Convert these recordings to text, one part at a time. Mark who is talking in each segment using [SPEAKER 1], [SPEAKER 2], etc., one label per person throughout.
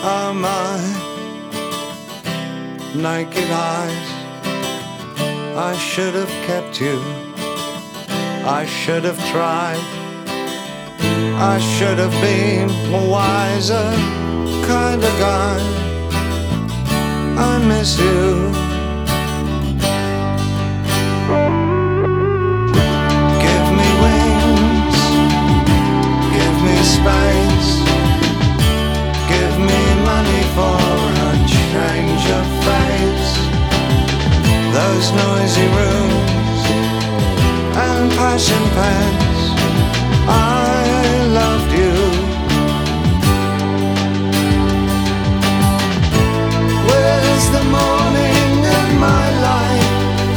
[SPEAKER 1] are my naked eyes. I should have kept you, I should have tried, I should have been a wiser kind of guy. I miss you. Give me wings, give me space, give me money for a change of face. Those noisy rooms and passion pens, I loved you. Where's the morning in my life?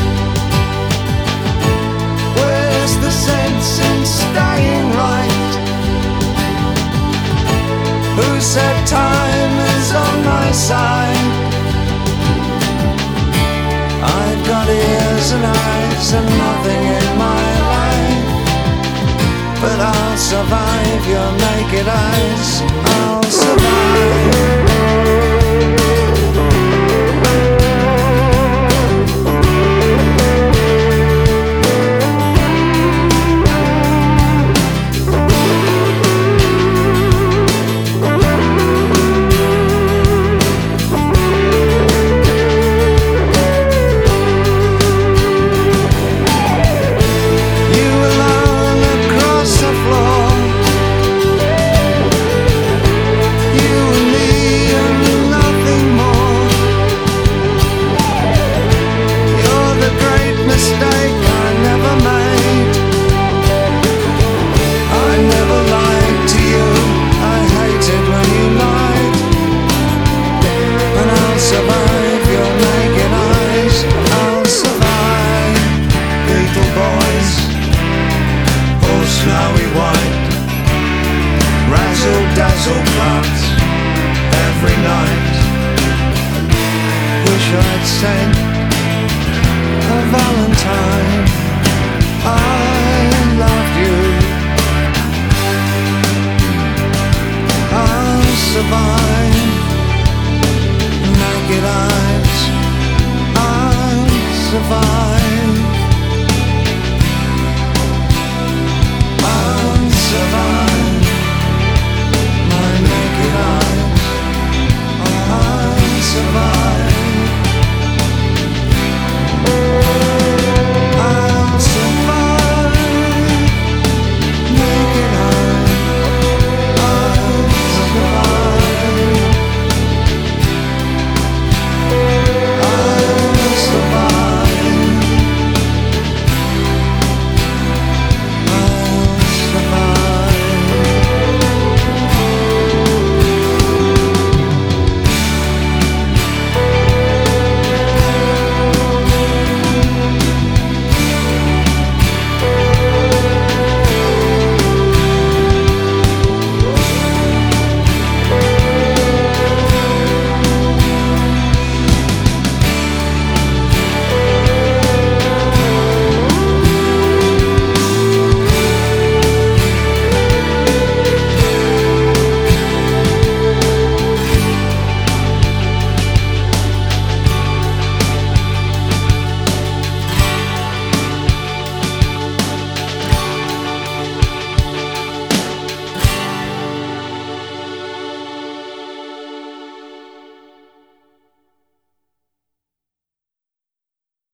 [SPEAKER 1] Where's the sense in staying right? Who said time is on my side? I've got ears and eyes and nothing in my life, but I'll survive your naked eyes. I'll survive. Snowy white, razzle-dazzle clubs every night. Wish I'd sent a Valentine.